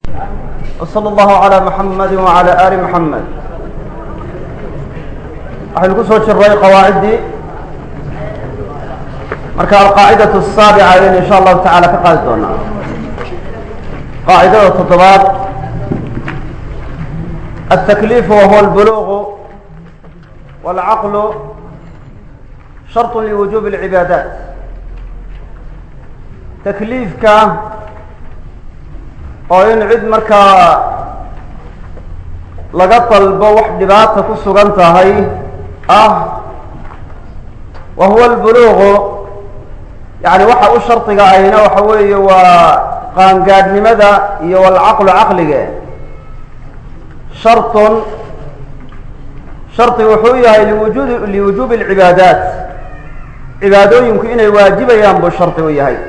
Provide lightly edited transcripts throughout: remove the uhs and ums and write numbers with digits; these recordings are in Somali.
وصلى الله على محمد وعلى آل محمد. waxaynu ku soo jirray qawaaciddii marka alqaacidatu الsaabica ayaynu insha allahu tacaala ka qaadi doonaa. qaacidada toddobaad التكليف وهو البلوغ والعقل شرط لوجوب العبادات. تكليفka oo in cid markaa laga dalbo wax dhibaata ku sugan tahay wa huwa albuluuqu yani waxa u shardiga ahayna waxa weeye waa qaangaadhnimada iyo walcaqlu caqlige. shardi wuxuu yahay liwujuubi alcibaadaat, cibaadooyinku inay waajibayaan buu shardi u yahay.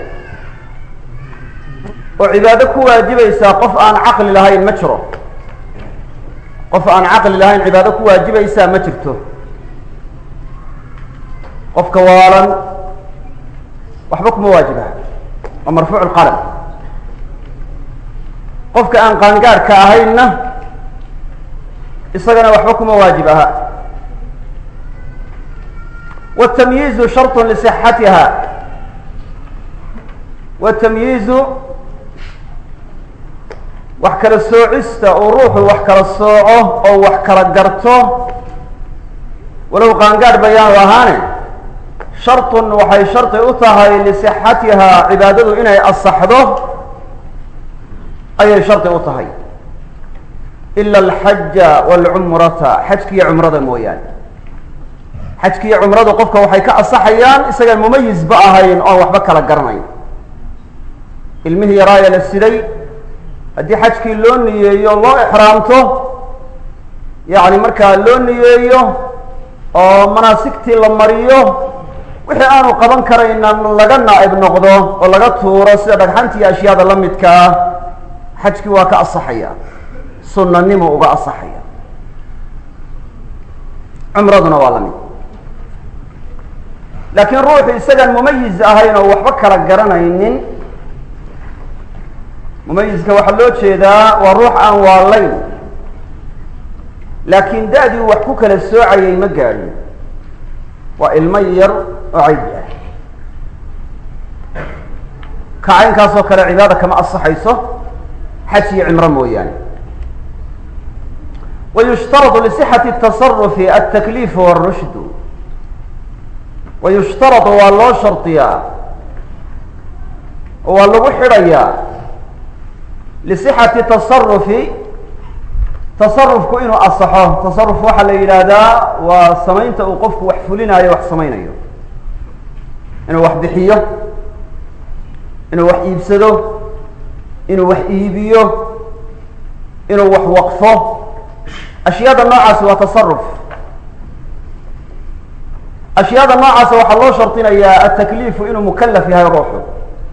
oo cibaado ku waajibaysaa qof aan caqli lahayn ma jiro. qof aan caqli lahayn cibaado ku waajibaysaa ma jirto. qofka waalan waxba kuma waajibaha, waa marfuuc lqalam. qofka aan qaangaadhka ahaynna isagana waxba kuma waajib aha. watamyiizu sharط lisixatiha. watamyiizu wax kala soocista oo ruuxu wax kala sooco oo wax kala garto walow qaangaadh bayaanu ahaane shartun waxay shardi u tahay lisixatihaa, cibaadadu inay asaxdo ayay shardi u tahay. ila alxaja waalcumrata, xajki iyo cumrada mooyaane. xajki iyo cumradu qofka waxay ka asaxayaan isagaan mumayizba ahayn oon waxba kala garanayn. ilmihii yaraaya la siday haddii xajkii loo niyeeyo loo ixraamto, yacni markaa loo niyeeyo oo manaasigtii la mariyo, wixii aanu qaban karayna laga naa'ib noqdo oo laga tuuro sida dhagxanta iyo ashyaada la midka ah, xajkii waa ka asaxaya, sunanimo uga asaxaya. cumraduna waa la mid. laakiin ruuxu isagaan mumayiz ahayn oo waxba kala garanaynin, mumayizka waxaa loo jeedaa waa ruux aan waalayn laakiin da-dii wax ku kala soocayay ma gaadhin, waa ilmo yar oo caydi ah. kacaynkaasoo kale cibaada kama asaxayso xaj iyo cimro mooyaane. wayushtaradu lisixati الtaصarufi altakliif wاrushdu. wayushtaradu waa loo shardiyaa oo waa lagu xidhayaa lisixati tasarufi, tasarufku inuu asaxo. tasaruf waxaa la yidhaahdaa waa samaynta uu qofku wax fulinayo, wax samaynayo. inuu wax bixiyo, inuu wax iibsado, inuu wax iibiyo, inuu wax waqfo. ashyaada noocaasi waa tasaruf. ashyaada noocaasa waxaa loo shardinayaa atakliifu inuu mukalaf yahay ruuxu.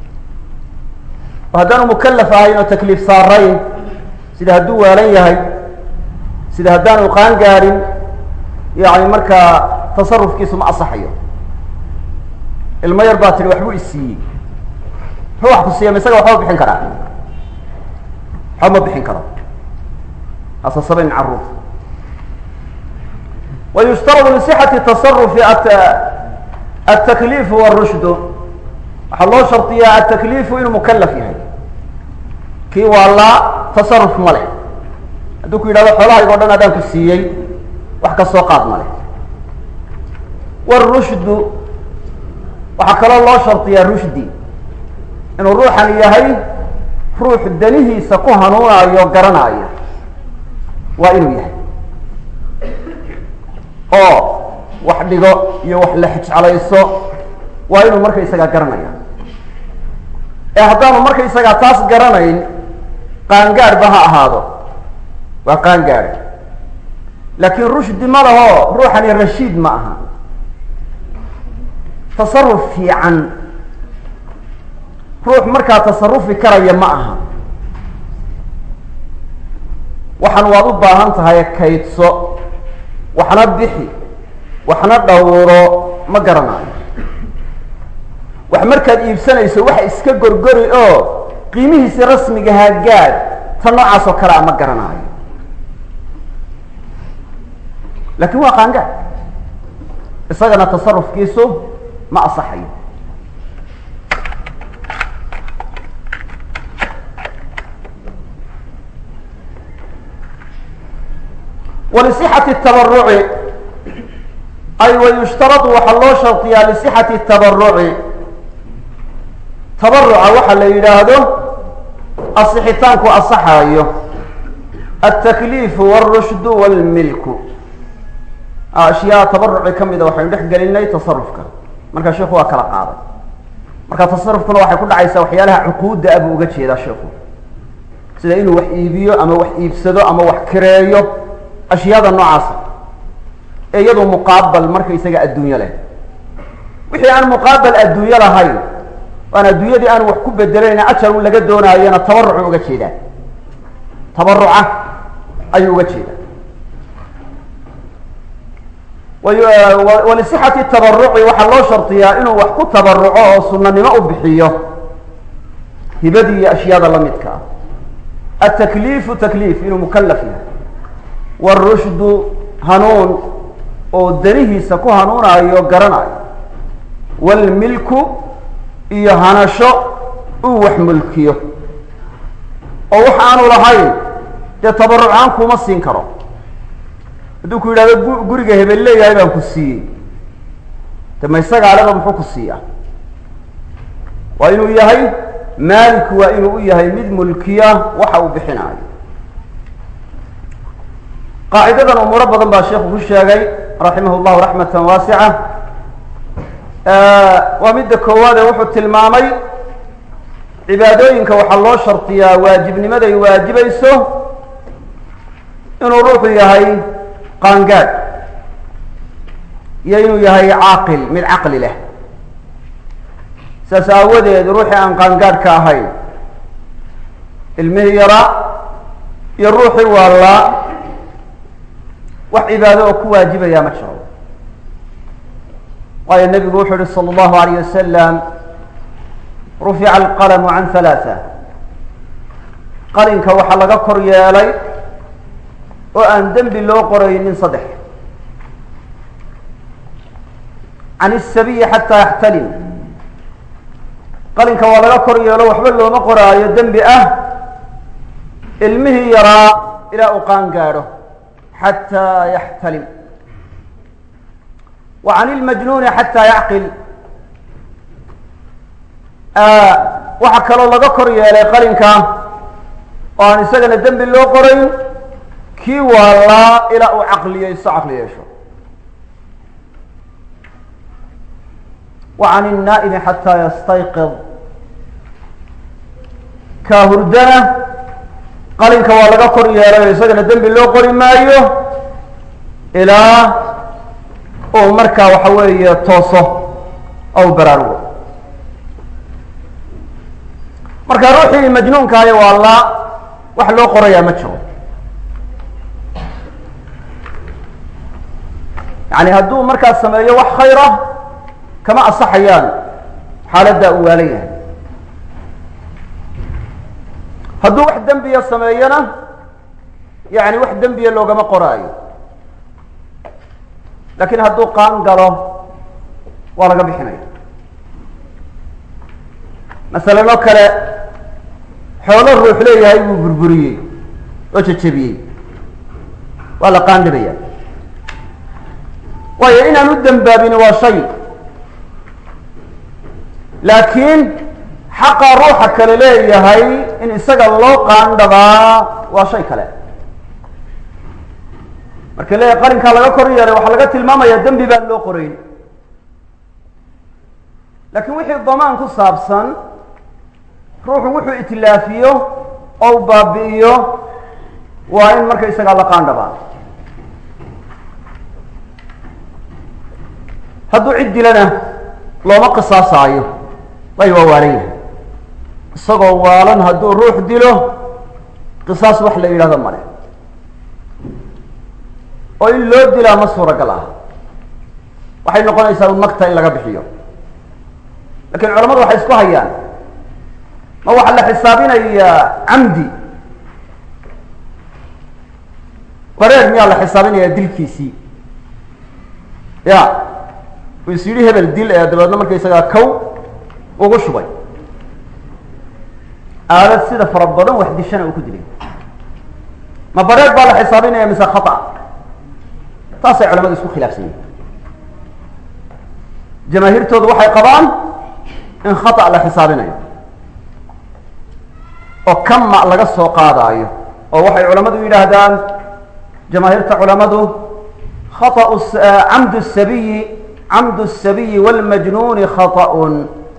oo haddaanu mukalaf ahayn oo takliif saarayn, sida hadduu waalan yahay, sida haddaanu qaangaarin, yani markaa tasarufkiisu ma asaxayo. ilmo yar baa tihi waxbuu isiiyey, muxuu wax ku siiya ma isaga waxba bixin karaa? waxba ma bixin karo, asasabayn caruur. wayushtaradu lisixati tasarufi altakliifu wاrushdu. waxaa loo shardiyaa atakliifu inuu mukalaf yahay. kii waalaa tasaruf ma leh. hadduu ku yidhahdo xoolahayga o dhan adaan ku siiyey, wax ka soo qaad ma leh. wاrushdu waxaa kaloo loo shardiyaa rushdi, inuu ruuxan yahay ruux danihiisa ku hanuunayo garanaayo, waa inuu yahay oo wax dhigo iyo wax la xijcalayso waa inuu marka isagaa garanaya. ee haddaanu marka isagaa taas garanayn, qaangaadhba ha ahaado, waa qaangaadh, laakiin rushdi ma laho, ruuxani rashiid ma aha. tasaruf fiican ruux markaa tasarufi karaya ma aha. waxaan waad u baahan tahay kaydso, waxna bixi, waxna dhowro, ma garanayo. wax markaad iibsanayso waxa iska gorgori oo qiimihiisi rasmigahaa gaadh tan noocaas oo kale ama garanaayo laakiin waa qaangaad isagana tasarufkiisu ma asaxayo ولصحة التبرع أي ويشترط وحلو شرطيا لصحة التبرع تبرع وحل يلاهده الصحتان كو الصحايو التكليف والرشد والملك أشياء تبرع كم إذا وحي يدح قليلنا تصرفك مركا شيخ هو كلا قاضي مركا تصرفك لو وحي كل عيسى وحيا لها عقود أبو قدشي إذا شيخه سيدا إنه وحي يبيو أما وحي يفسدو أما وحي كريو أشياء النوعاسة يدو مقابل مركا يساقى الدنيا له وحي أنا مقابل الدنيا لهاي وأنا الدنيا دي أنا وحكوب بدلين أشهر ولا قدونا أنا تبرع وقدشي ده تبرعه أي وقدشي ده ولصحة التبرع وحلو شرطيا إنه وحكو تبرعه صنع نماء بحيه هبدي أشياء لمدك التكليف تكليف إنه مكلفها والرشد هنون ودريه سكو هنون أيو قرنا والملك إيه هنشو وح ملكيه وحانو لهاي تبرع عنكو مصين كرو دوكو إلى قرقة هبلة يا إبان كسي تما يساق على محو كسية وإنو إيهي مالك وإنو إيهي مد ملكية وحاو بحناي قاعدة مربطا بالشيخ الشيخي رحمه الله رحمة واسعة ومد كواد وحو التلمامي عبادوينك وحالله شرطية واجب لماذا يواجب يسو إنو روح إيهي قانقاد يينو يهي عاقل من عقل له ساساودي روحي عن قانقاد كاهي المهيرة يروحي والله وعباده كواجب يا مشروع قال النبي محمد صلى الله عليه وسلم رفع القلم عن ثلاثة قلنك وحلق كريالي وأن دم بالله قرين صدح عن السبي حتى يحتلم قال إنك ولا كريالي وحبل له مقرأ يدم بأه المه يرى إلى أقان قاره حتى يحتلم وعن المجنون حتى يعقل وحكى الله كريالي قال إنك وأن سجن الدم بالله قرين كي والله إلى عقلية يسعقلية شو وعن النائم حتى يستيقظ كهردنا قال إنك والله قرية لا يسجن الدم بالله قري مايو إلى مركا وحوية توصه أو برارو مركا روحي مجنون كاي والله وحلو قرية متشو يعني هدو مركز سماية وح خيره كما الصحيان حالة أولية هدو واحد دنبيا سماينا يعني واحد دنبيا لو قام قراي لكن هدو قان قالوا ورقة بحناية مثلا لو كلا حول الروح ليه هاي بربرية وتشبيه ولا قان دبيا وإن ندم بابين وشيء لكن حق روحك لليه هاي إن إساق الله قاندبا وشيء كلا marka la qarinka laga koriyay waxa laga tilmaamaya dambi baa loo qoray laakiin wixii dhamaan ku saabsan ruuxu wuxuu itilaafiyo oo baabi'iyo waa in marka isaga la qaandaba hadduu cid dilana looma qisaasayo way waawareeyay isagoo waalan hadduu ruux dilo qisaas wax la yiraahdo male oo in loo dilaa ma suuragal ah waxay noqonaysaa magta in laga bixiyo laakiin culimadu waxay isku hayaan ma waxa la xisaabinayaa amdi bareer miyaa la xisaabinayaa dilkiisii ya uu is yidhi hebel dil ee dabeedna markaysagaa kow ugu shubay aalad sida fara badan wax dishana uu ku dilay ma bareer baa la xisaabinaya mise khata taasay culamadu isku khilaafsan yihin jamaahiirtoodu waxay qabaan in khata la xisaabinayo oo kama laga soo qaadaayo oo waxay culamadu yidhaahdaan jamaahiirta culamadu camdu الsabiyi wاlmajnuuni khaطأun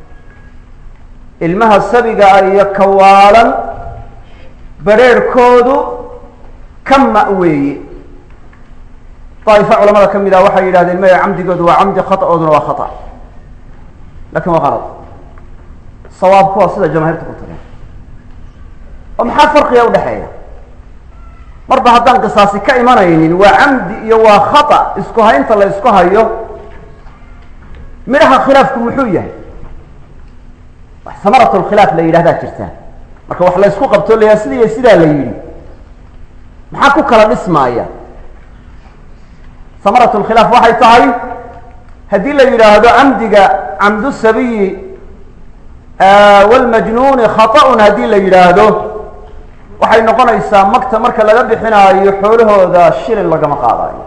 ilmaha sabiga iyo kawaalan bareerkoodu kama weeye طaa'ifa culamada ka mid ah waxay yidhahdeen maya camdigoodu waa camdi khaطأooduna waa khaطأ lakin waa qalad sawaabku waa sida jamaahiirta ku tageen oo maxaa farqiga udhexeeya marba haddaan qisaasi ka imanaynin waa camdi iyo waa khata isku haynta la isku hayo midhaha khilaafku muxuu yahay wax samarat lkhilaaf la yidhahdaa jirtaa marka wax la ysku qabto layaa sida iyo sidaa la yidhi maxaa ku kala dhismaaya samarat lkhilaaf waxay tahay haddii la yidhaahdo camdiga camdu sabiyi wlmajnuuni khaطأun haddii la yidhaahdo waxay noqonaysaa magta marka laga bixinaayo xoolahooda shilin lagama qaadayo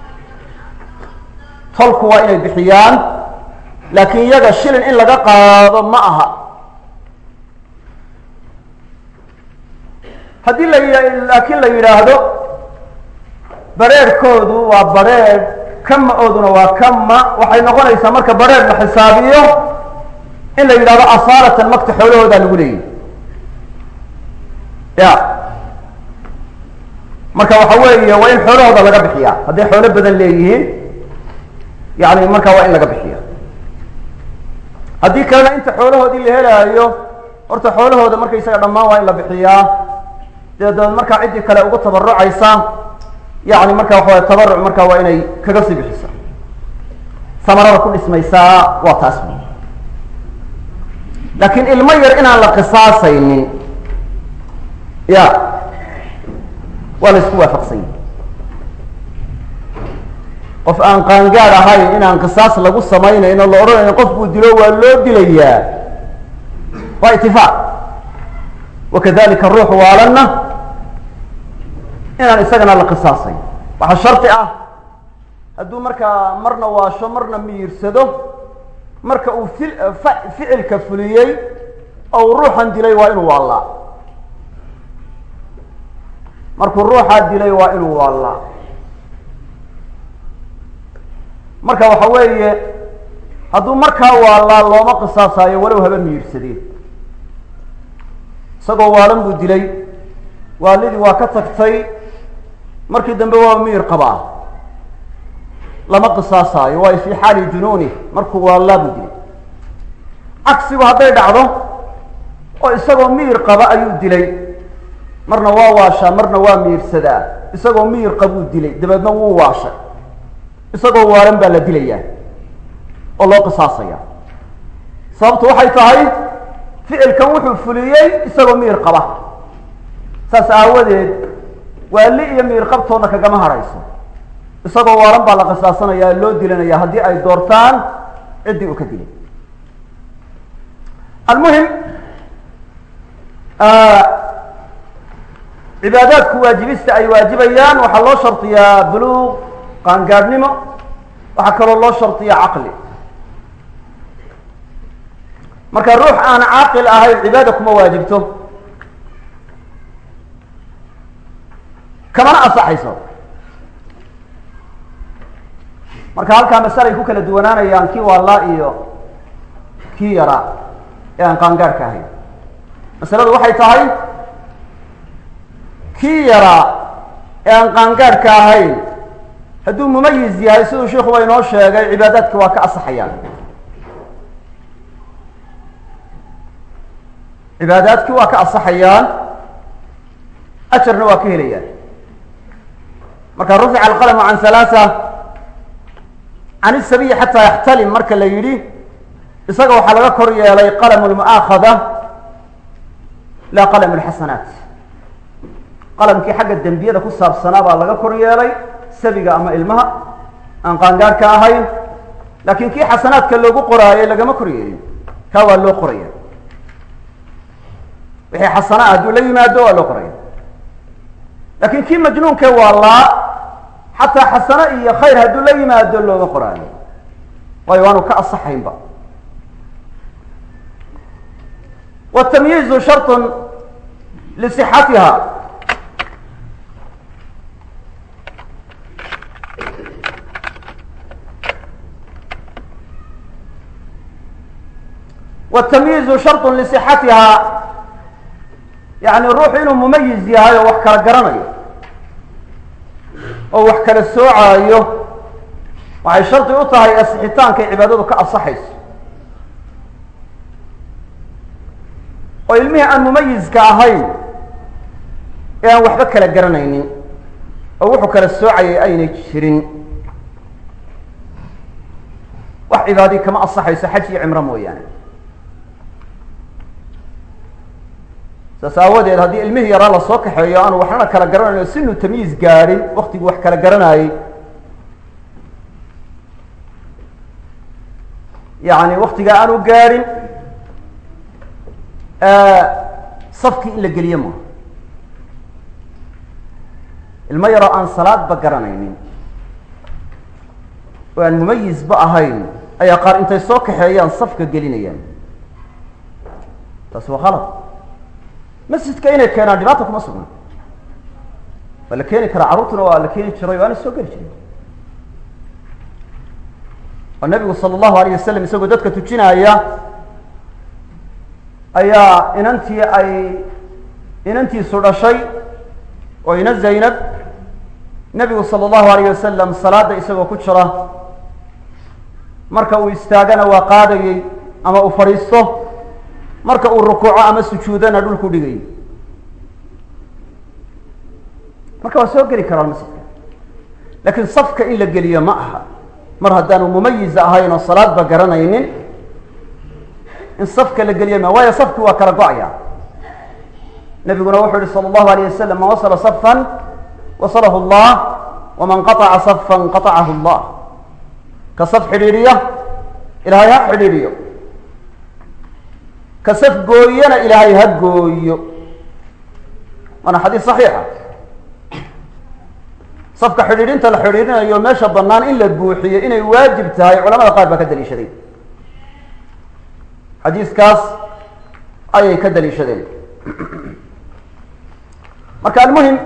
tolku waa inay bixiyaan laakiin iyaga shilin in laga qaado ma aha haddii laakiin la yidhaahdo bareerkoodu waa bareer kama-ooduna waa kama waxay noqonaysaa marka bareer la xisaabiyo in la yidhahdo asaalatan magta xoolahoodaa lagu leeyahy ya marka waxa weeye waa in xoolahooda laga bixiya hadday xoolo badan leeyihiin yani marka waa in laga bixiya haddii kalena inta xoolahoodii la helaayo horta xoolahooda markaysaga dhammaan waa in la bixiyaa dabeed markaa ciddii kale ugu tabarucaysa yani marka waxawa tabaruc marka waa inay kaga sii bixisa samarada ku dhismaysaa waa taas laakiin ilmo yar inaan la qisaasaynin ya waa la isku waafaqsan yahi qof aan qaangaad ahayn inaan qisaas lagu samaynayn oo la odhanayo qofkuu dilo waa loo dilayaa waa itifaaq wakadalika ruux waalanna inaan isagana la qisaasayn waxaa shardi ah hadduu markaa marna waasho marna miyirsado marka uu ficilka fuliyey oo uu ruuxan dilay waa inuu waallaa markuu ruuxaa dilay waa inuu waallaa marka waxa weeye hadduu markaa waallaa looma qisaasayo walow haba miyirsadeen isagoo waalan buu dilay waalidii waa ka tagtay markii dambe waa miyir qabaa lama qisaasaayo waayo fii xaali junuunih markuu waallaa buu dilay cagsigu hadday dhacdo oo isagoo miyir qaba ayuu dilay marna waa waashaa marna waa miyirsadaa isagoo miyir qabuu dilay dabeedna wuu waashay isagoo waalan baa la dilayaa oo loo qisaasaya sababtu waxay tahay ficilkan wuxuu fuliyey isagoo miyir qaba saas aawadeed waali iyo miyir qabtoodna kagama harayso isagoo waalan baa la qisaasanaya loo dilanaya haddii ay doortaan ciddii uu ka dilay almuhim cibaadaadku waajibista ay waajibayaan waxaa loo shardiyaa buluuq qaangaadhnimo waxaa kaloo loo shardiyaa caqli marka ruux aan caaqil ahayn cibaada kuma waajibto kamana ansaxayso marka halkaa masale ay ku kala duwanaanayaan kii waallaa iyo kii yaraa ee aan qaangaadhka ahayn masaladu waxay tahay kii yaraa ee aan qaangaadhka ahayn hadduu mumayiz yahay siduu sheikuba inoo sheegay cibaadaadka waa ka asaxayaan cibaadaadkii waa ka asaxayaan ajarna waa ka helayaan marka rufica alqalamu can halaasa can isabiyi xataa yaxtalim marka la yidhi isaga waxaa laga kor yeelay qalam lmu'aakhada laa qalam lxasanaat qalamkii xagga dembiyada ku saabsanaa baa laga kor yeelay sabiga ama ilmaha aan qaangaarhka ahayn, laakiin kii xasanaadka loogu qoraayay lagama kor yeelin, kaa waa loo qoraya. wixii xasanaa hadduu la yimaado waa loo qoraya. laakiin kii majnuunkee waa laa, xataa xasano iyo khayr hadduu la yimaado looma qoraayo, waayo waanu ka asaxaynba. watamyiizu sharطun lisixatiha, watamyiizu sharطun lisixatiha, yani ruuxu inuu mumayiz yahay oo wax kala garanayo oo wax kala soocaayo waxay shardi u tahay asixitaankay cibaadadu ka asaxayso. oo ilmihii aan mumayiska ahayn ee aan waxba kala garanaynin oo wuxuu kala soocayay aynay jirin, wax cibaadii kama asaxayso xaj iyo cimro mooyaane. saas aawadeed haddii ilmihii yaraa lasoo kaxeeyo aanu waxnana kala garanayn sinu tamyiiz gaadhin, waktiguu wax kala garanayay, yani waktigaa aanu gaadhin, safkii in la geliye maaha. ilmo yaroo aan salaadba garanaynin oo aan mumayizba ahayn ayaa qaar intay soo kaxeeyaan safka gelinayaan. taas waa khalad. masjidka inay keenaan dhibaata kuma sugna, waa la keeni karaa, carruurtuna waa la keeni jiray, waana soo geli jiray. oo nabigu sala allahu alayh wasalam isagoo dadka tujinaya ayaa inantiisu dhashay oo ina zaynab, nabigu sala allahu alayh wasalam salaada isagoo ku jira, marka uu istaagana waa qaadayey ama uu fadhiisto, marka uu rukuuco ama sujuudana dhulku dhigay. marka waa soo geli karaan masjidka, laakiin safka in la geliyo ma aha. mar haddaanu mumayiz ahayn oo salaadba garanaynin, in safka la geliyo ma, waayo safki waa kala go-aya. nabiguna wuxuu yihi sala allahu alayh wasalam, man wasala safan wasalahu allah, waman qataca safan qatacahu allah. ka saf xidhiidhiya ilaahay ha xidhiidhiyo, ka saf gooyana ilaahay ha gooyo. waana xadiis saxiixa. safka xidhiidhinta la xidhiidhinayo meesha bannaan in la buuxiyo inay waajib tahay, culamada qaar baa ka daliishaday. xadiiskaas ayay ka daliishadeen. marka almuhim,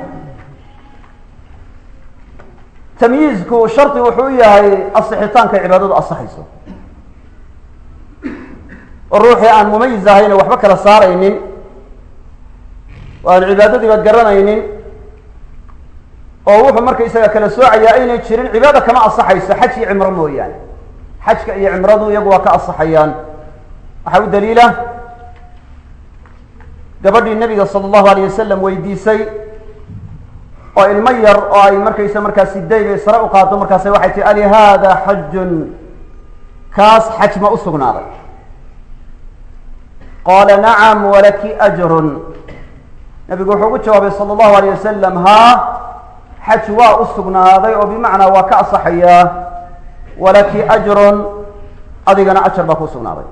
tamyiizku shardi wuxuu u yahay asixitaanka cibaadadu asaxayso. oo ruuxii aan mumayiz ahayna waxba kala saaraynin oo aan cibaadadiiba garanaynin oo wuxuu marka isaga kala soocayaa aynay jirin, cibaada kama asaxayso xaj iyo cimro mooyaane. xajka iyo cimradu iyagu waa ka asaxayaan. waxaa u daliila gabadhii nabiga sala allahu alayh wasalam weydiisay oo ilmo yar oo ay markaysa markaas sideybay sare u qaado, markaasa waxay tii ali hada xajun, kaas xaj ma u sugnaaday? qaala nacam walaki ajrun. nabigu wuxuu ugu jawaabay sala allahu alayh wasalam, haa, xaj waa u sugnaaday oo bimacnaa waa ka asaxayaa, walaki ajrun, adigana ajar baa ku sugnaaday.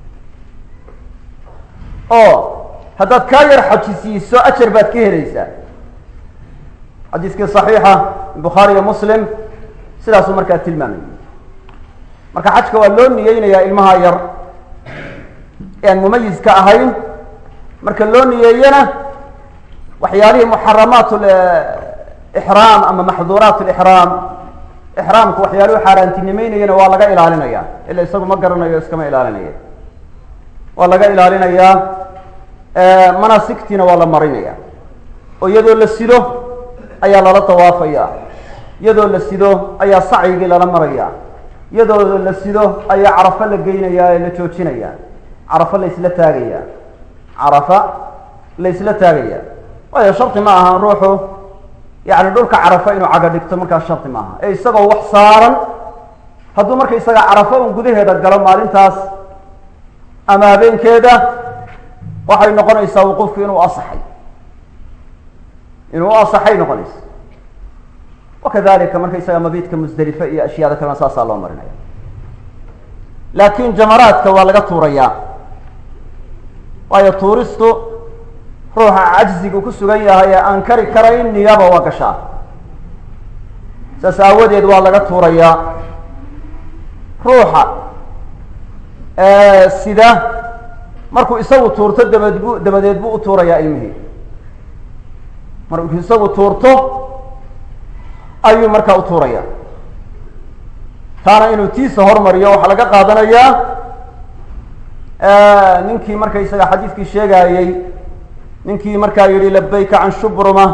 oo haddaad kaa yar xajisiiso ajar baad ka helaysaa. xadiiskii saxiixa bukhaari iyo muslim sidaasuu markaa tilmaamayay. marka xajka waa loo niyeynayaa ilmaha yar ee aan mumayiska ahayn. marka loo niyeeyana waxyaalihii muxaramaat ixraam ama maxduuraat lixraam, ixraamku waxyaaluhu xaaraantinimeynayana waa laga ilaalinaya, ila isagu ma garanayo, iskama ilaalinaya. waa laga ilaalinayaa, manaasigtiina waa la marinaya. oo iyadoo la sido ayaa lala tawaafaya, iyadoo la sido ayaa sacyigii lala maraya, iyadoo la sido ayaa carafo la geynaya ee la joojinaya, carafo la isla taagaya, carafa la isla taagaya. waayo shardi ma aha ruuxu yani dhulka carafo inuu caga dhigto, markaa shardi ma aha. ee isagoo wax saaran hadduu marka isaga carafo un gudaheeda galo maalintaas ama habeenkeeda, waxay noqonaysaa wuquufku inuu asaxay, inuu asaxay noqonayso. wakadalika markaysaga mabiidka musdelife iyo ashyaada kalena saasaa loo marinaya. laakiin jamaraadka waa laga tuurayaa, waayo tuuristu ruuxa cajzigu ku sugan yahay ee aan kari karayn niyaba waa gashaa. saas aawadeed waa laga tuurayaa. ruuxa sida markuu isagu tuurto dabadeed buu u tuurayaa ilmihii. markuu isagu tuurto ayuu markaa u tuuraya. taana inuu tiisa hormariyo waxaa laga qaadanayaa ninkii markaysaga xadiidkii sheegayey, ninkii markaa yihi labayka can shubruma,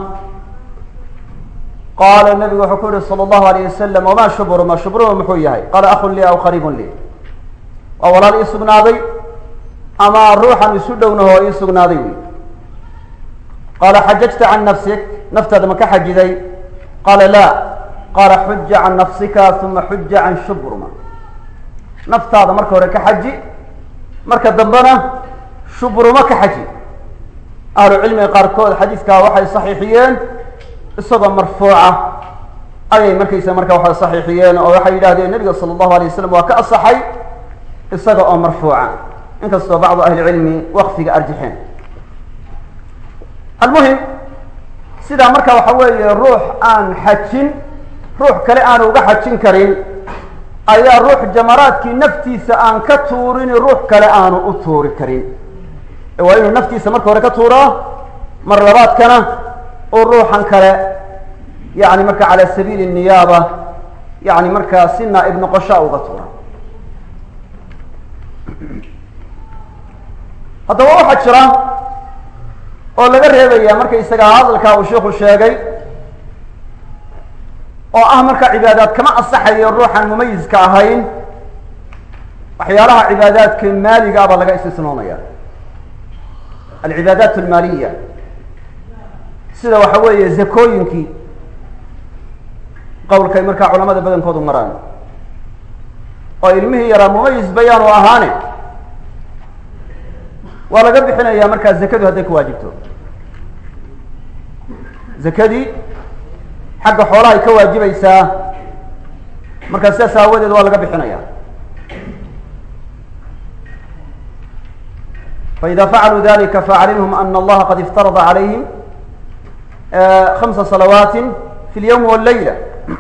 qaala nabigu wuxuu ku yihi salى اllahu alayh wasalam wama shubruma, shubruma muxuu yahay? qaala akun lii aw qariibun lii, waa walaal ii sugnaaday ama ruuxan isu dhownaho ii sugnaaday wy. qaala xajajta can nafsik, naftaada ma ka xajiday? qaala laa. qaala xuja can nafsika uma xuja can shubruma, naftaada marka hore ka xaji, marka dambena shubruma ka xaji. ahlu cilmiga qaarkood xadiidkaa waxay saxiixiyeen isagoo marfuuca ayay markaysa marka waxay saxiixiyeen oo waxay yidhahdeen nabiga sala allahu alay wasalam waa ka asaxay isaga oo marfuuca, inkastoo bacdu ahli cilmi waqfiga arjixeen. almuhim sidaa marka waxa weeye ruux aan xajin, ruux kale aanu uga xajin karin, ayaa ruux jamaraadkii naftiisa aan ka tuurin ruux kale aanu u tuuri karin. waa inuu naftiisa marka hore ka tuuraa, mar labaadkana oo ruuxan kale yani marka cala sabiili niyaaba yani markaa si naaib noqosha uga tuura. haddaba waxaa jira oo laga reebaya markaysaga hadalkaa uu sheikhu sheegay oo ah marka cibaadaad kama asaxayo ruuxan mumayiska ahayn, waxyaalaha cibaadaadka maaliga baa laga istisnoonaya. alcibaadaat almaaliya sida waxa weeye zakooyinkii, qowlkay markaa culamada badankoodu maraan, oo ilmihii yaraa mumayis bayaanu ahaane waa laga bixinaya markaa zakadu hadday ku waajibto. zakadii xagga xoolahay ka waajibaysaa, markaa sidaas aawadeed waa laga bixinaya. faإida facaluu dalika faaclimhum ana allaha qad iftarada calayhim 5 salawaat fi اlyawm wاllayla.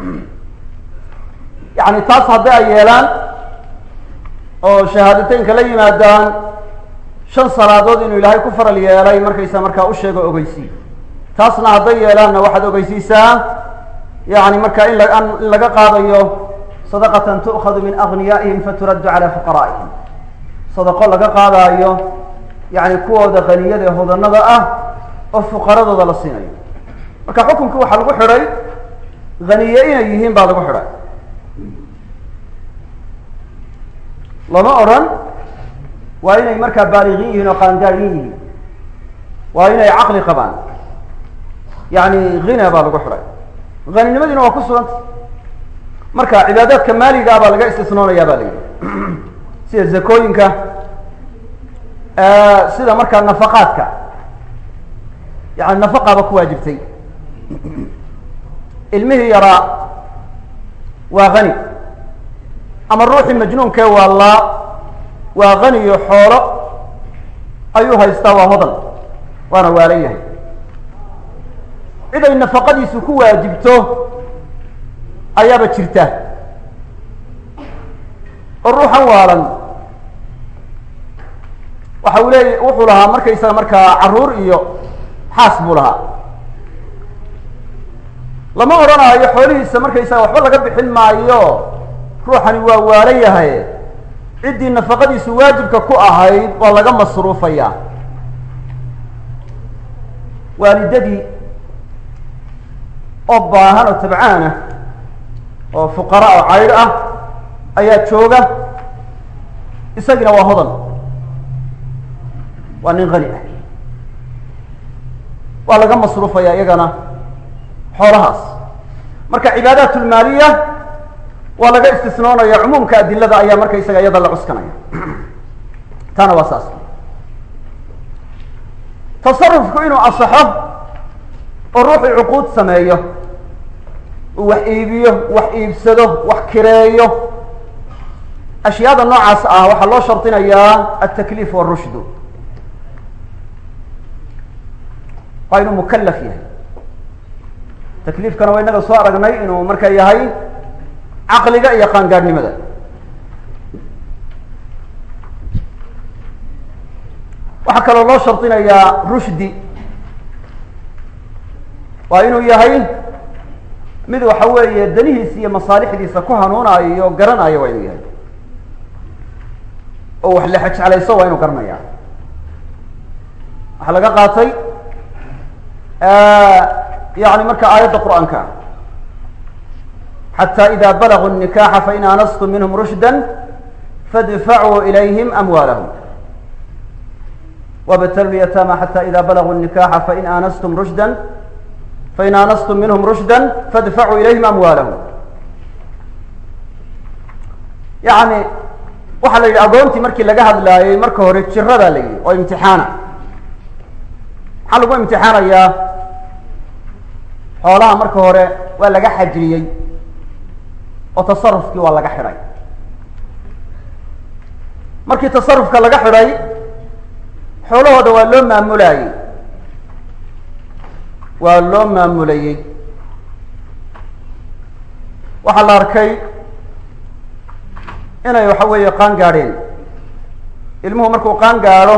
yani taas hadday ay yeelaan oo shahaadateynka la yimaadaan 5 salaadood inuu ilaahay ku faral yeelay markaysa markaa u sheego ogeysi. taasna hadday yeelaanna waxaad ogeysiisaa yani marka in laga qaadayo sadaqatan tu'khadu min agniyaa'ihim faturaddu cala fuqaraa'ihim, sadaqo laga qaadaayo yani kuwooda qaniyada ee hodanada ah oo fuqaradooda la siinayo. marka xukunka waxaa lagu xidhay haniye inay yihiin baa lagu xidhay. lama odran waa inay markaa baaligiin yihiin oo qaangaadhin yihiin, waa inay caqli qabaan, yani hina baa lagu xidhay. haninimadiina waa ku suganta. marka cibaadaadka maaliga baa laga istisnoonaya ba la yidhi, sida zakooyinka, sida markaa nafaqaadka, yani nafaqaba ku waajibtay. ilmihii yaraa waa hani, ama ruuxii majnuunkee waalaa waa haniyo xoolo ayuu haystaa, waa hodan, waana waalan yahay. cid ay nafaqadiisu ku waajibto ayaaba jirta, oo ruuxan waalan waxa uu leeya wuxuu lahaa markaysaga markaa caruur iyo xaas buu lahaa. lama odhanaayo xoolihiisa markaysaga waxba laga bixin maayo, ruuxani waa waalan yahay, ciddii nafaqadiisu waajibka ku ahayd waa laga masruufaya. waalidadii oo baahan oo tabcaan ah oo fuqara oo caydh ah ayaa jooga, isagina waa hodan, waa nin hani ah, waa laga masruufaya iyagana xoolahaas. marka cibaadaat lmaaliya waa laga istisnoonaya, cumuumka adilada ayaa markaysaga iyada la cuskanaya. taana waa saas. tasarufku inuu asaxo oo ruuxu cuquud sameeyo uu wax iibiyo wax iibsado wax kireeyo ashyaada noocaas ah waxaa loo shardinayaa altakliif warushdu waa inuu mukalaf yahay takliifkana waa inaga soo aragnay inuu marka yahay caqliga iyo qaangaadhnimada waxaa kaloo loo shardinayaa rushdi waa inuu yahay mid waxa weeye danihiisa iyo masaalixdiisa ku hanuunayo garanayo waa inuu yahay oo wax lexejeclayso waa inuu garanaya waxaa laga qaatay yani marka aayadda qur'aanka xatى إida balaguu النikaxa fain aanastum minhm rushda fadfacuu ilayhim amwaalahum wabtlu yatama xatى ida balaguu النikaxa fain aanastum minhm rushda fadfacuu ilayhim amwaalahum yani waxaa la yidhi agoontii markii laga hadlaayey marka hore jiradaa la yidhi oo imtixaana maxaa lagu imtixaanayaa xoolaha marka hore waa laga xajriyey oo tasarufkii waa laga xidhay markii tasarufka laga xidhay xoolahooda waa loo maamulayey waxaa la arkay inay waxa weeye qaan gaadheen ilmuhu markuu qaan gaadho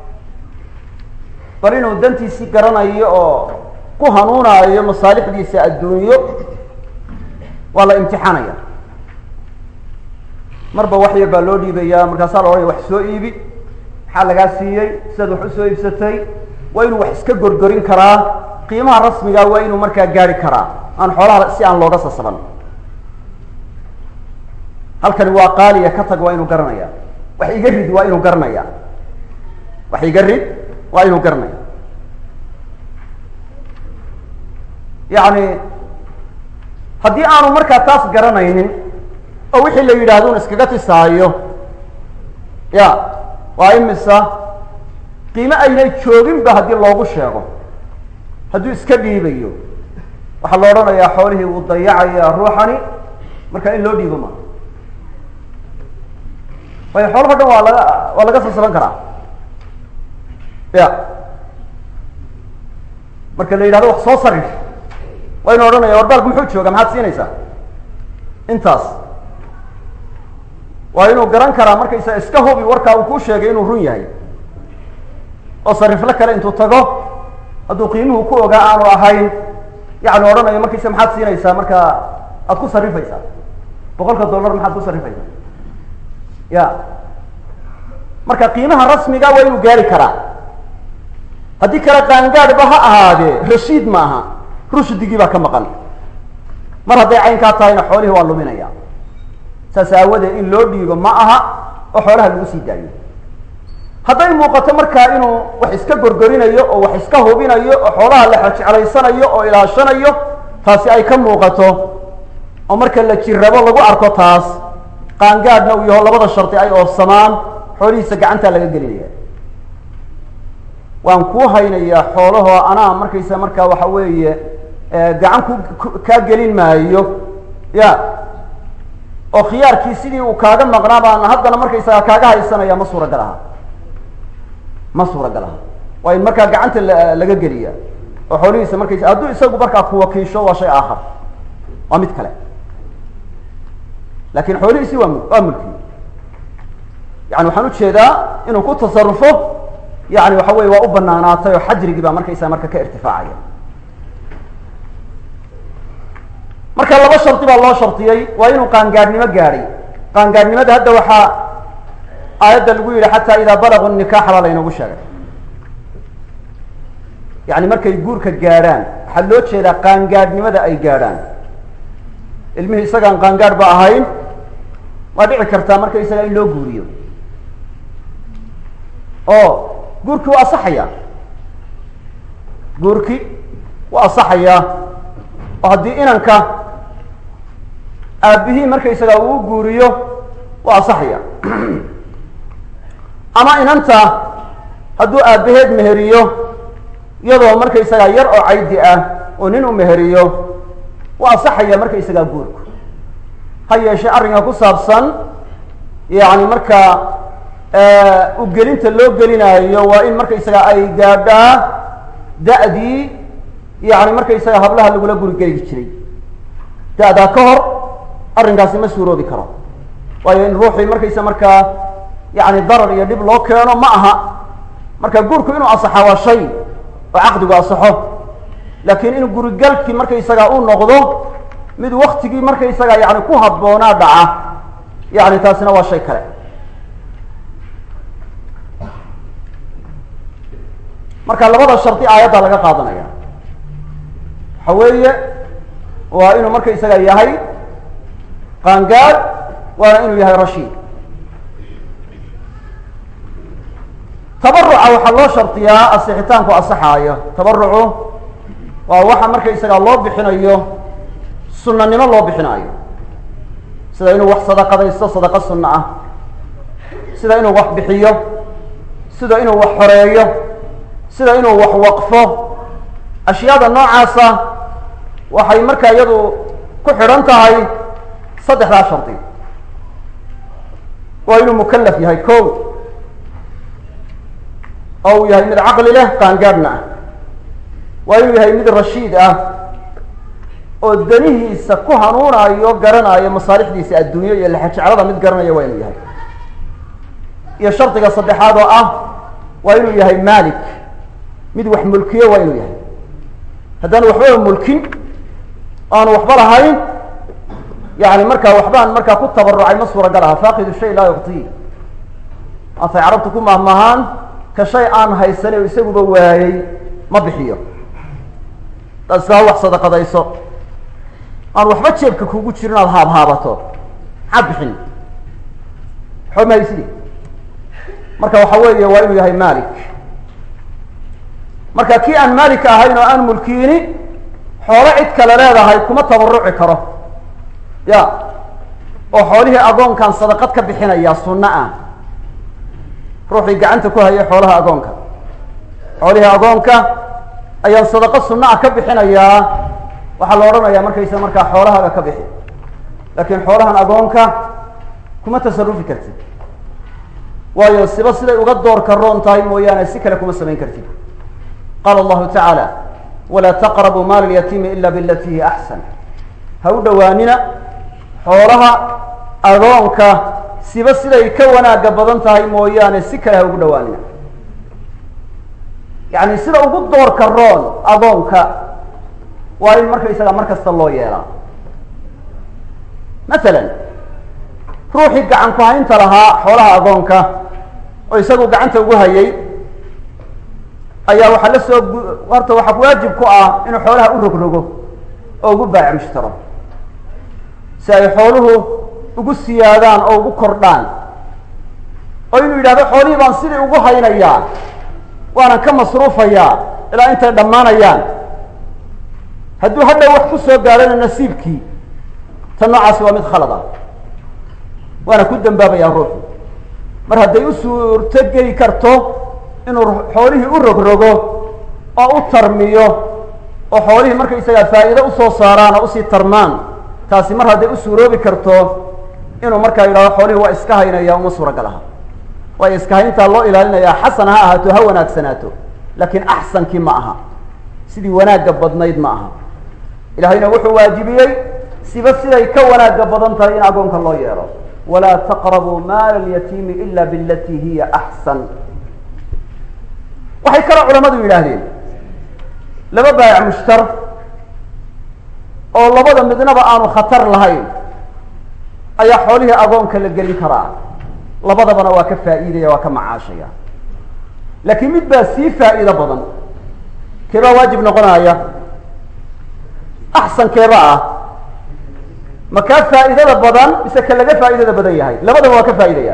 bal inuu dantiisii garanayo oo ku hanuunayo masaalixdiisa adduunyo waa la imtixaanaya marba wax yar baa loo dhiibaya markaasaa la odhanaya wax soo iibi maxaa lagaa siiyey sidaad wax usoo iibsatay waa inuu wax iska gorgorin karaa qiimaha rasmiga waa inuu markaa gaari karaa aan xoolaha si aan looga sasaban halkani waa qaaliya ka tag waa inuu garanaya wax iga rid waa inuu garanaya wax iga rid waa inuu garanaya yani haddii aanu markaa taas garanaynin oo wixii la yidhaahdo un iskaga tisaayo ya waa imisa qiime aynay jooginba haddii loogu sheego hadduu iska dhiibayo waxaa la odhanayaa xoolihii wuu dayacaya ruuxani marka in loo dhiibo ma waayo xoolaho dhan waa laga sasaban karaa ya marka la yidhahdo wax soo sarif waa inu odhanaya warbaalku muxuu jooga maxaad siinaysaa intaas waa inuu garan karaa markaysa iska hubi warkaa uu ku sheegay inuu run yahay oo sarifle kale intuu tago hadduu qiimuhu ku ogaa aanu ahayn yani odhanayo markaysa maxaad siinaysaa marka aad ku sarifaysaa $100 maxaad ku sarifaysaa ya marka qiimaha rasmiga waa inuu gaari karaa haddii kale qaangaadhba ha ahaadee rashiid maaha rushdigii baa ka maqan mar hadday caynkaa tahayna xoolihii waa luminaya saas aawadeed in loo dhiibo ma aha oo xoolaha lagu sii daayo hadday muuqato markaa inuu wax iska gorgorinayo oo wax iska hubinayo oo xoolaha la jeclaysanayo oo ilaashanayo taasi ay ka muuqato oo marka la jirabo lagu arko taas qaangaadhna uu yaho labada shardi ay oofsamaan xoolihiisa gacantaa laga gelinaya waan kuu haynayaa xoolahoo anaa markaysa markaa waxa weeye gacan kaa gelin maayo ya oo khiyaarkii sidii uu kaaga maqnaa baan haddana markaysaga kaaga haysanaya ma suuragal aha waa in markaa gacanta laga geliya oo xoolihiisa markaysa hadduu isagu markaa kuwakiisho waa shay aakhar waa mid kale lakin xoolihiisii waa mulki yani waxaan ujeedaa inuu ku tasarufo yani waxa weye waa u banaanaatay oo xajrigii baa markaysaa marka ka irtifaacaya marka laba shardi baa loo shardiyey waa inuu qaangaadhnimo gaadhay qaangaadhnimada hadda waxaa aayadda lagu yihi xataa idaa balaguu nikaxa baa laynagu sheegay yani markay guurka gaadhaan waxaa loo jeedaa qaangaadhnimada ay gaadhaan ilmihii isagaan qaangaadh ba ahayn waa dhici kartaa marka isaga in loo guuriyo oo guurkii waa asaxaya oo haddii inanka aabihii markaysaga uu guuriyo waa asaxaya ama inanta hadduu aabaheed meheriyo iyadoo markaysaga yar oo caydi ah oo nin u meheriyo waa asaxaya marka isagaa guurku ha yeeshee arrinka ku saabsan yani markaa ugelinta loo gelinaayo waa in markaysaga ay gaadhaa da'dii yani markaysaga hablaha lagula guri geli jiray da'daa ka hor arrinkaasi ma suuroobi karo waayo in ruuxii markaysa markaa yani darar iyo dhib loo keeno ma aha marka guurku inuu asaxa waa shay oo caqdigu asaxo laakiin in gurigalkii markaysaga uu noqdo mid waktigii markaysaga yani ku habboonaa dhaca yani taasina waa shay kale marka labada shardi aayadda laga qaadanaya waxa weeye waa inuu markaysaga yahay qaangaad waana inuu yahay rashiid tabaruca waxaa loo shardiyaa asixitaanku asaxaayo tabarucu waa waxa markaysaga loo bixinayo sunanimo loo bixinaayo sida inuu wax sadaqadaysto sadaqa sunna ah sida inuu wax bixiyo sida inuu wax xoreeyo sida inuu wax waqfo ashyaada noocaasa waxay markaa iyadu ku xidhan tahay saddexdaa shardi waa inuu mukalaf yahay ko oo uu yahay mid caqli leh qaangaadhna ah waa inuu yahay mid rashiid ah oo danihiisa ku hanuunayo garanayo masaalixdiisa adduunyo iyo lexejeclada mid garanaya waa inuu yahay iyo shardiga saddexaad oo ah waa inuu yahay maalik mid wax mulkiyo waa inuu yahay haddaanu waxbaba mulkin aanu waxba lahayn yani markaa waxbaan markaa ku tabarucay ma suuragal aha faaqidu shay laa yucطii atay carabtu ku mahmahaan ka shay aan haysanin oo isaguba waayey ma bixiyo daad iskaa wax sadaqadayso aan waxba jeebka kugu jirin aad haabhaabato maxaad bixin waxba ma haysidi marka waxa weeye waa inuu yahay maalik marka kii aan maalik ahayn oo aan mulkiini xoolo cid kale leedahay kuma tabaruci karo ya oo xoolihii agoonkan sadaqad ka bixinaya sunno ah ruuxii gacanta ku hayay xoolaha agoonka xoolihii agoonka ayaan sadaqad sunno ah ka bixinayaa waxaa la odhanayaa markaysa markaa xoolahaaga ka bixi laakiin xoolahan agoonka kuma tasarufi kartid waayo siba siday uga doorka roon tahay mooyaane si kale kuma samayn kartid qaala allahu tacaala walaa taqrabuu maal اlyatiimi ila bilati hi axsan ha u dhowaanina xoolaha agoonka siba siday ka wanaaga badan tahay mooyaane si kale ha ugu dhowaanina yani sida ugu doorka roon agoonka waa in markaysaga mar kasta loo yeelaa masalan ruuxii gacan ku haynta lahaa xoolaha agoonka oo isagu gacanta ugu hayay ayaa waxaa la soo horta waxaa waajib ku ah inuu xoolaha u rogrogo oo ugu baac mushtaro si ay xooluhu ugu siyaadaan oo ugu kordhaan oo inuu yidhahdo xoolihii baan sidii ugu haynayaa waanan ka masruufayaa ilaa intay dhammaanayaan hadduu hadhow wax ku soo gaadhana nasiibkii tan noocaasi waa mid khalad ah waana ku dambaabayaa ruuxu mar hadday u suurto geli karto inuu xoolihii u rogrogo oo u tarmiyo oo xoolihii markaysagaa faa'iido usoo saaraan oo usii tarmaan taasi mar hadday u suuroobi karto inuu markaa yidhahdo xoolihii waa iska haynaya uma suuragal aha waayo iska hayntaa loo ilaalinayaa xasan ha ahaato ha wanaagsanaato laakiin axsankii ma aha sidii wanaagga badnayd ma aha ilahayna wuxuu waajibiyey siba siday ka wanaagga badan tahay in agoonka loo yeelo walaa taqrabuu maala alyatiimi ila bilati hiya axsan waxay kaloo culamadu yidhaahdeen laba baayac mushtar oo labada midnaba aanu khatar lahayn ayaa xoolihii agoonka la gelin karaa labadabana waa ka faa'iidaya waa ka macaashaya laakiin mid baa sii faa'iido badan keebaa waajib noqonaya axsan keeba ah ma kaa faa'iidada badan mise ka laga faa'iidada badan yahay labadaba waa ka faa'iidaya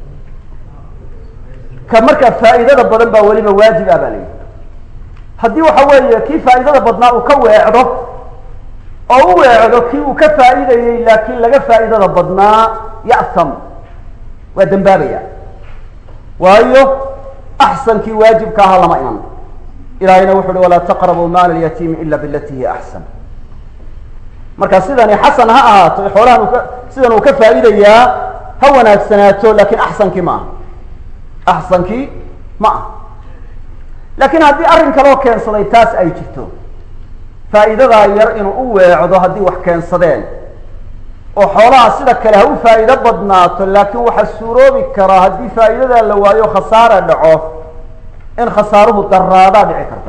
ka markaa faa'iidada badan baa weliba waajib ah baa la yidhi haddii waxa weeye kii faa'iidada badnaa uu ka weecdo oo u weecdo kii uu ka faa'iidayey laakiin laga faa'iidada badnaa ya'tam waa dembaabaya waayo axsankii waajibka ahaa lama iman ilahayna wuxu uhi walaa taqrabuu maala alyatiimi ila bilati hiya axsan. marka sidani xasan ha ahaato xoolahan sidan uu ka faa'iidayaa ha wanaagsanaato lakin axsankii ma aha axsankii ma aha lakin haddii arrin kaloo keensaday taas ay jirto faa'iidadaa yar inuu u weecdo haddii wax keensadeen oo xoolaha sida kale ha u faa'iido badnaato laakin waxaa suuroobi karaa haddii faa'iidadaa la waayo khasaara dhaco in khasaaruhu daraadaa dhici karta.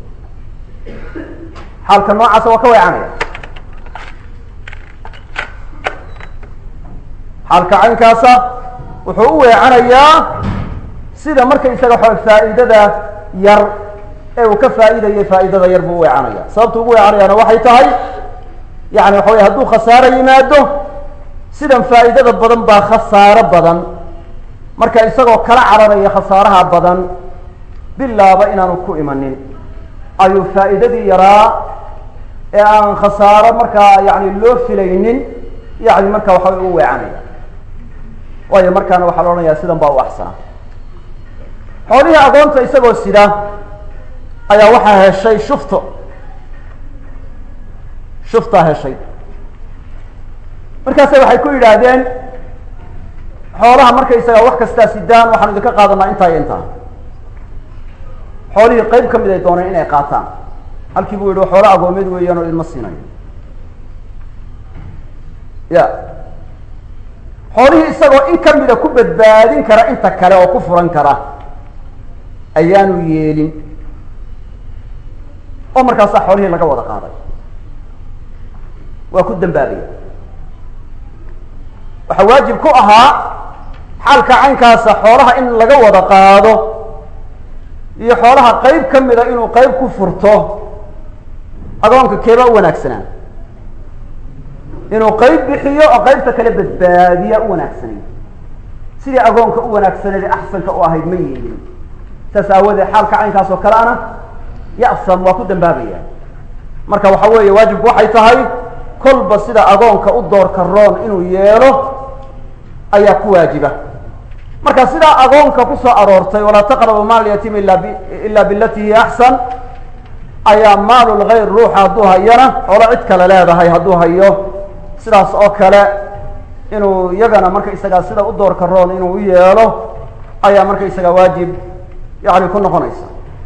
xaalka noocaasa waa ka weecanaya. xaalka caynkaasa wuxuu u weecanayaa sida marka isaga faa'iidada yar ee uu ka faa'iidayay faa'iidada yar buu u weecanaya. sababtu ugu weecanayaana waxay tahay yani waxa wey hadduu khasaaro yimaado sidan faa'iidada badan baa khasaaro badan, marka isagoo kala cararaya khasaaraha badan bilaaba inaanu ku imanin ayuu faa'iidadii yaraa ee aan khasaaro markaa yani loo filaynin yani marka waxa wey u weecanaya. waayo markaana waxaa la odhanayaa sidan baa u axsana. xoolihii agoonta isagoo sida ayaa waxaa heshay shuftaa heshay. markaase waxay ku yidhaahdeen xoolaha markaysaga wax kastaa sidaan waxaan idinka qaadanaa intaa iyo intaa. xoolihii qeyb ka mid ay dooneen inay qaataan, halkii buu yihi xoolo agoomeed weeyaan oo idinma siinayo. ya xoolihii isagoo in kamida ku badbaadin kara inta kale oo ku furan kara ayaanu yeelin, oo markaasaa xoolihii laga wada qaaday. waa ku dambaabaya. waxaa waajib ku ahaa xaalka caynkaasa xoolaha in laga wada qaado iyo xoolaha qeyb ka mida inuu qeyb ku furto. agoonka keebaa u wanaagsanaa? inuu qeyb bixiyo oo qeybta kale badbaadiya u wanaagsanay. sidii agoonka u wanaagsaneed ee axsanka u ahayd ma yeelin. saas aawadeed xaalka caynkaas oo kale ana ya'sam waa ku dambaabaya. marka waxa weeye waajibku waxay tahay kolba sida agoonka u doorka roon inuu yeelo ayaa ku waajiba. marka sidaa agoonka kusoo aroortay walaa taqrabu maal yatiim ila bilati hiya axsan ayaa maalulgayr ruuxa hadduu hayana xoolo cid kale leedahay hadduu hayo sidaas oo kale inuu iyagana marka isagaa sida u doorka roon inuu u yeelo ayaa marka isaga waajib yani ku noqonaysa.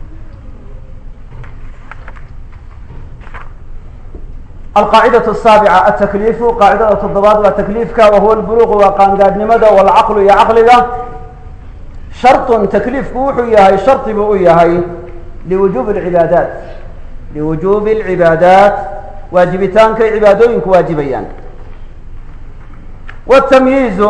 alqaacidaة الsaaبعة atakliifu qaacidada toddobaad waa takliifka wahuwa lbuluqu waa qaangaadhnimada walcaqlu iyo caqliga. sharطun takliifku wuxuu yahay shardi buu u yahay liwujubi اlcibaadaat waajibitaankay cibaadooyinku waajibayaan. wtamyiizu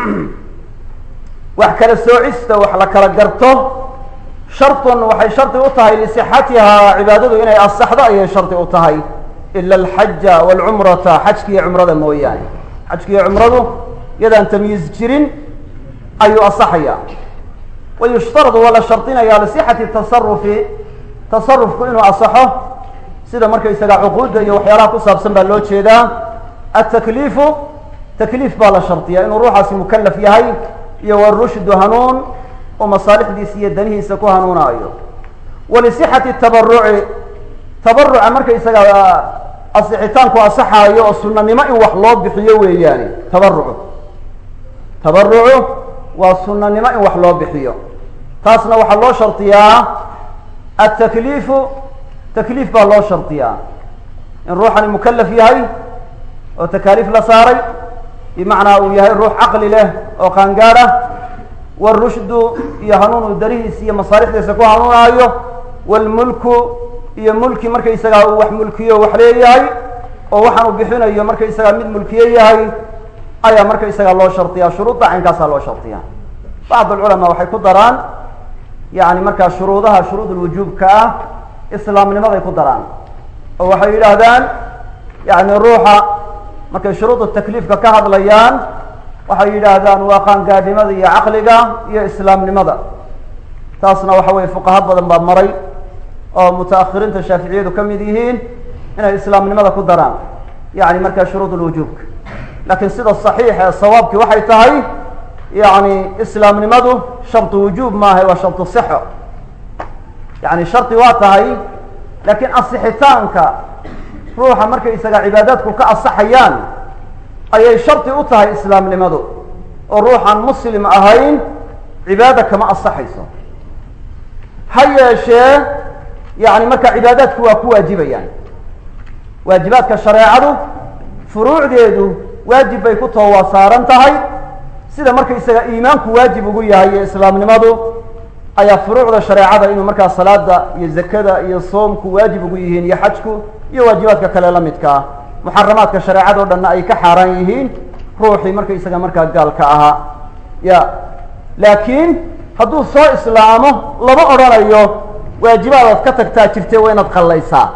wax kala soocista wax la kala garto sharطun waxay shardi u tahay lisixatihaa cibaadadu inay asaxdo ayay shardi u tahay ila alxaja walcumrata xajkiiyo cumrada mooyaane. xajkiiyo cumradu yadaan tamyiiz jirin ayuu asaxaya. wayushtaradu waa la shardinaya lisixati tasarufi tasarufku inuu asaxo sida markaysaga cuquudda iyo waxyaalaha ku saabsan baa loo jeedaa. atakliifu takliif baa la shardiya inuu ruuxaasi mukalaf yahay iyo warushdu hanuun oo masaalixdiisa iyo danihiisa ku hanuunaayo. walisixati tabaruci tabaruca markaysaga asixitaanku asaxaayo oo sunanimo in wax loo bixiyo weeyaani. tabarucu waa sunanimo in wax loo bixiyo. taasna waxaa loo shardiyaa atakliifu takliif baa loo shardiyaa in ruuxani mukalaf yahay oo takaaliif la saaray bimacnaa uu yahay ruux caqli leh oo qaangaadh ah. warushdu iyo hanuun uu darihiisa iyo masaalixdiisa ku hanuunaayo. walmulku iyo mulki markaysagaa uu wax mulkiyo wax leeyahay oo waxaan uu bixinayo markaysagaa mid mulkiye yahay ayaa markaysagaa loo shardiyaa. shuruudda caynkaasaa loo shardiyaa. bacd alculamaa waxay ku daraan yani markaa shuruudaha shuruud ulwujuubka ah islaamnimaday ku daraan oo waxay yidhaahdaan yani ruuxa markay shuruuda takliifka ka hadlayaan waxay yidhaahdaan waa qaangaadhnimada iyo caqliga iyo islaamnimada. taasna waxa weye fuqaha badan baa maray oo mutaakhiriinta shaaficiyadu ka mid yihiin inay islaamnimada ku daraan yani markaa shuruud ulwujuubka. laakiin sida saxiixa ee sawaabkii waxay tahay yani islaamnimadu shardu wujuub maaha waa shardu sixo. yani shardi waa tahay laakiin asixitaanka ruuxa markaysaga cibaadaadku ka asaxayaan ayay shardi u tahay islaamnimadu oo ruuxaan muslim ahayn cibaada kama asaxayso ha yeeshee yani marka cibaadaadku waa ku waajibayaan waajibaadka shareecadu furuucdeedu waajib bay ku taho waa saaran tahay sida markaysaga iimaanku waajib ugu yahay iyo islaamnimadu ayaa furuucda shareecada inuu markaa salaada iyo zakada iyo soomku waajib ugu yihiin iyo xajku iyo waajibaadka kale la midkaa muxaramaadka shareecada o dhanna ay ka xaaraan yihiin ruuxii markaysaga markaa gaalka ahaa ya laakiin hadduu soo islaamo lama odhanayo waajibaadaad ka tagtaa jirtee waa inaad qallaysaa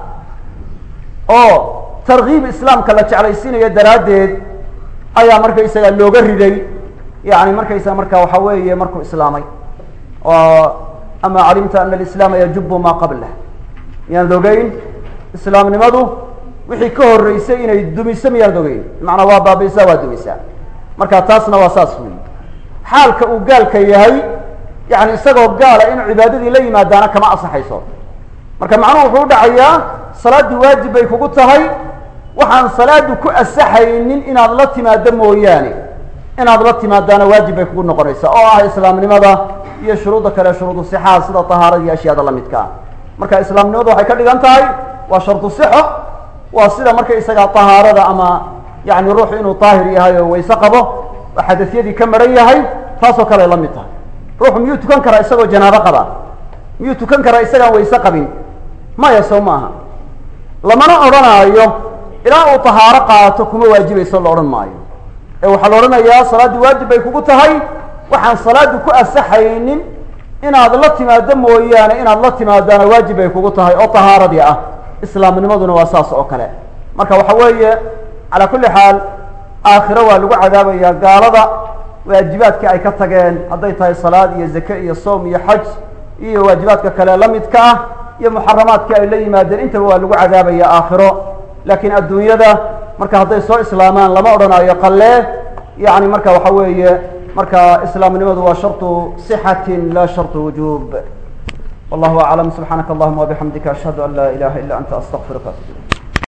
oo tarkiib islaamka la jeclaysiinayo daraaddeed ayaa markaysaga looga riday yani markaysaga markaa waxa weeye markuu islaamay oo ama calimta ana alislaama yajubu maa qablah miyaan ogeyn islaamnimadu wixii ka horeysay inay dumiso miyaan ogeyn macnaa waa baabiisaa waa dumisaa marka taasna waa saas weyi xaalka uu gaalka yahay yani isagoo gaala inuu cibaadadii la yimaadaana kama asaxayso marka macnuhu wuxuu udhacayaa salaaddii waajib bay kugu tahay waxaan salaadu ku asaxaynin inaad la timaado mooyaane inaad la timaadaana waajib bay kugu noqonaysaa oo ah islaamnimada iyo shuruudda kale shuruudu sixaa sida tahaarada iyo ashyaada lamidkaa marka islaamnimadu waxay ka dhigan tahay waa shardu sixo waa sida markaysaga tahaarada ama yani ruuxu inuu daahir yahay oo wayse qabo oo xadasyadii ka maran yahay taasoo kale la mid tahay ruuxu miyuu tukan karaa isagoo janaabo qaba miyuu tukan karaa isagaan wayse qabin maya sow maaha lamana odhanaayo ilaa uu tahaaro qaato kuma waajibayso la odhan maayo ee waxaa la odhanayaa salaaddii waajib bay kugu tahay waxaan salaadu ku asaxaynin inaad la timaado mooyaane inaad la timaadaana waajib bay kugu tahay oo tahaaradii ah islaamnimaduna waa saas oo kale marka waxa weeye calaa kulli xaal aakhiro waa lagu cadaabayaa gaalada waajibaadkii ay ka tageen hadday tahay salaad iyo zake iyo soom iyo xaj iyo waajibaadka kale la midka ah iyo muxaramaadkii ay la yimaadeen intaba waa lagu cadaabaya aakhiro laakiin adduunyada marka hadday soo islaamaan lama odhanayo qalee yani marka waxa weeye marka islaamnimadu waa sharطu صxatin la sharطu wujub wallahu aclam subxaanaka allahuma wabixamdika ashhadu an laa ilaha ila anta astaqfiruka